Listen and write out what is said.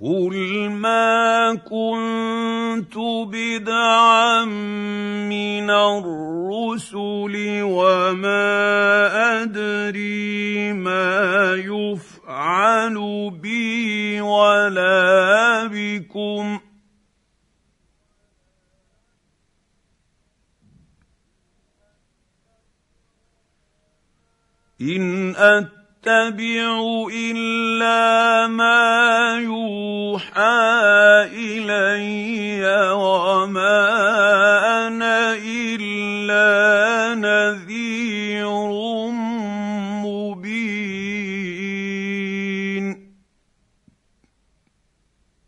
قل ما كنت بدعا من الرسل وما أدري ما يفعل بي ولا بكم إن أتبع إلا ما يوحى إلي